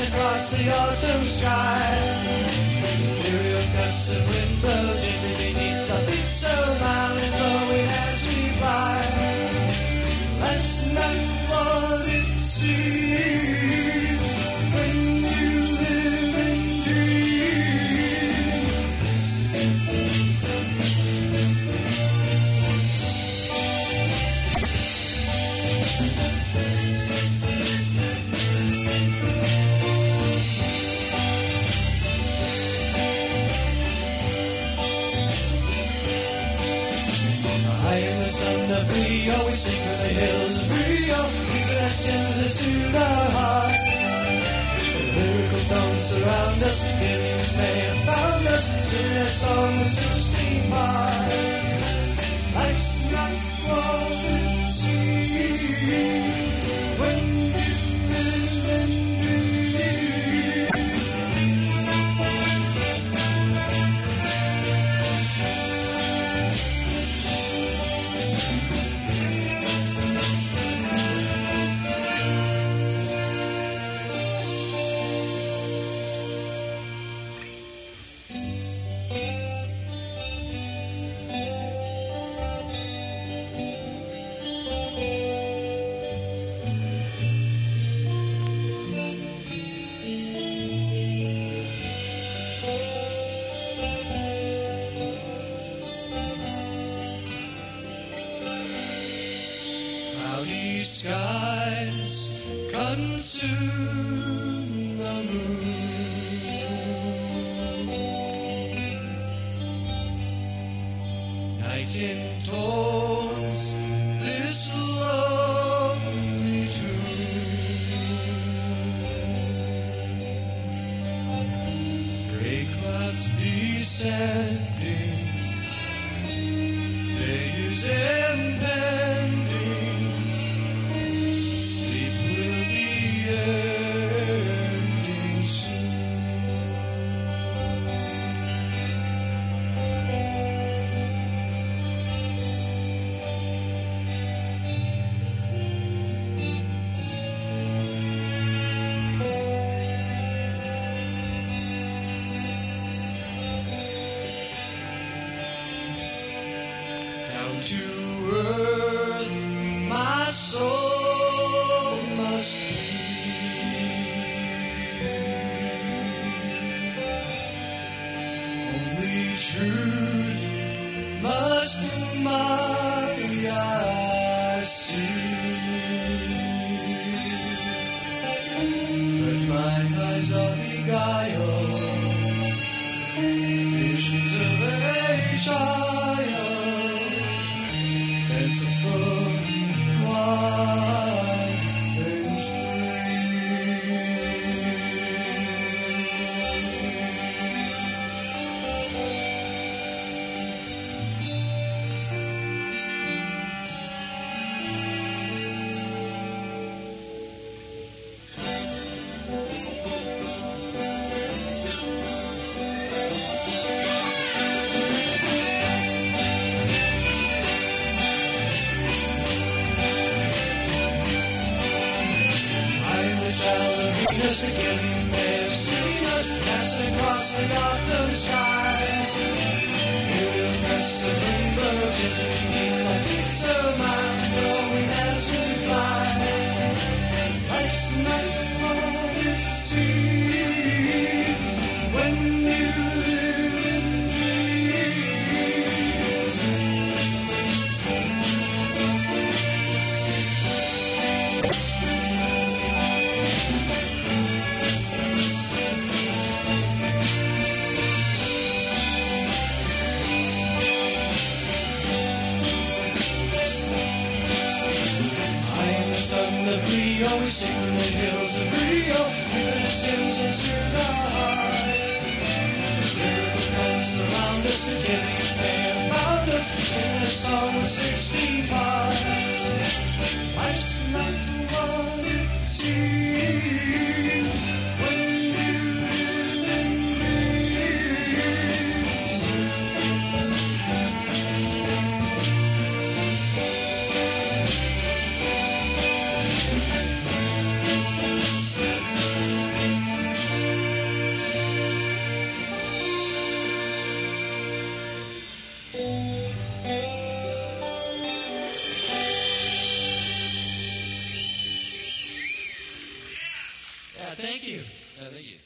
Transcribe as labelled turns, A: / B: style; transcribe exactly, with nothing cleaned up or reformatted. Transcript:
A: across the autumn sky. Imperial gusts of wind blow gently beneath the feet so mild and blowing as we fly. Last night what it seems when you live and dream. I am the son of Rio, we sing from the hills of Rio, even as sins that soothe our hearts. The lyrical tones surround us, millions may have found us, singing a song of sixteen parts. Life's not what it seems when you live and dream. Cloudy skies consume the moon. Night intones this lovely tune. Gray clouds descending, day is impending. Sleep will be ending soon. Down to earth, my soul must flee. Only truth must my eyes see. But my eyes are beguiled, visions of a child, fanciful, wide and Venus again, you may have seen us dancing across the autumn sky. Imperial gusts of wind blow gently beneath my feet so mild and blowing as we fly. Life's not what it seems when you live in dreams. Rio, we sing from the hills of Rio, even as hymns and soothe our hearts. Lyrical tones surround us, again you may have found us, singing a song with sixteen parts. Life's not what it seems when you live in dreams. Thank you.
B: Uh, thank you.